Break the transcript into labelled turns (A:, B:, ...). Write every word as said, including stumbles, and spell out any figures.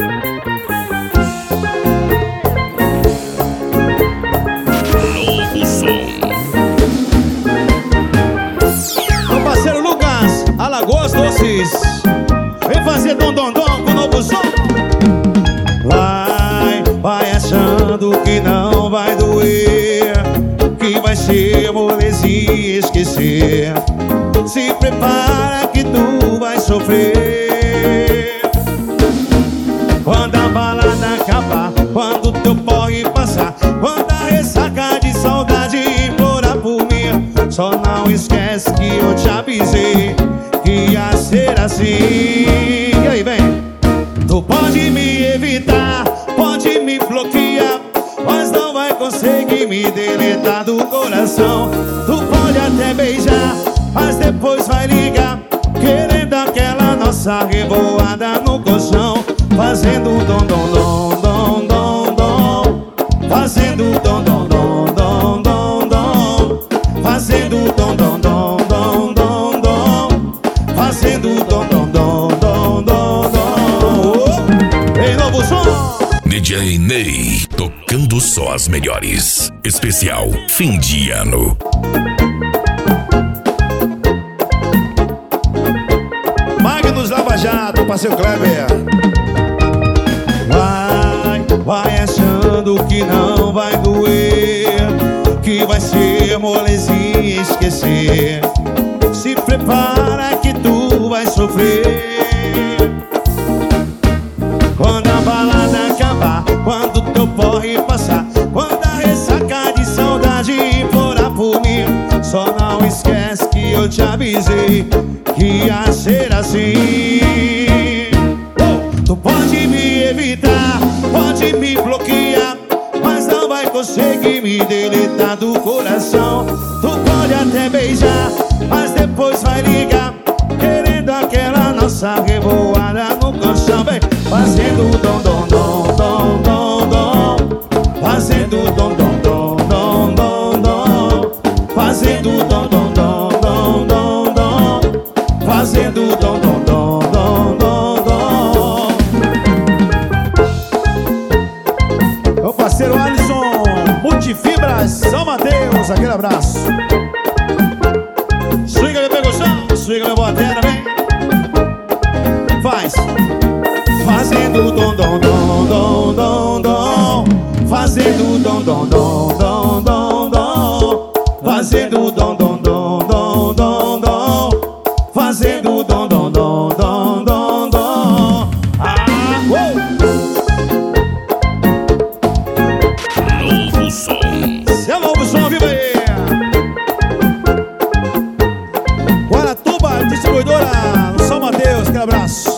A: Novo som.
B: Meu parceiro Lucas, Alagoas Doces, vem fazer dom dom dom com o novo som. Vai, vai achando que não vai doer, que vai ser molezinha esquecer. Se prepara que tu vai sofrer. Quando a balada acabar, quando teu porre passar, quando a ressaca de saudade implorar por mim, só não esquece que eu te avisei que ia ser assim. E aí, vem. Tu pode me evitar, pode me bloquear, mas não vai conseguir me deletar do coração. Tu pode até beijar, mas depois vai ligar, querendo aquela nossa revoada no colchão. Fazendo dom dom dom dom dom dom, fazendo dom dom dom dom dom dom, fazendo dom dom dom dom dom dom, fazendo dom dom dom dom dom dom. Ei, novo som!
A: D J Ney, tocando só as melhores. Especial fim de ano.
B: Magnus Lava Jato, parceiro Kleber. Vai, vai achando que não vai doer, que vai ser molezinha esquecer. Se prepara que tu vai sofrer. Quando a balada acabar, quando teu porre passar, quando a ressaca de saudade implorar por mim, só não esquece que eu te avisei que ia ser assim. Oh, tu pode me evitar, pode me bloquear, mas não vai conseguir me deletar do coração. Tu pode até beijar, mas depois vai ligar, querendo aquela nossa revoada no colchão. Vem fazendo dom dom dom dom dom dom, fazendo dom dom dom dom dom dom, fazendo dom dom dom dom dom dom, fazendo dom dom dom dom dom dom. Meu parceiro Alisson, Multifibras, São Mateus, aquele abraço. Swinga meu percussão, swinga meu batera, vem. Faz. Fazendo dom dom dom dom dom dom, fazendo dom dom dom dom dom dom, fazendo dom dom dom dom dom dom, fazendo dom dom dom dom dom dom. Ah, uh!
A: Novo som.
B: Se é novo som, viva aí! Guaratuba, distribuidora São Mateus, aquele abraço.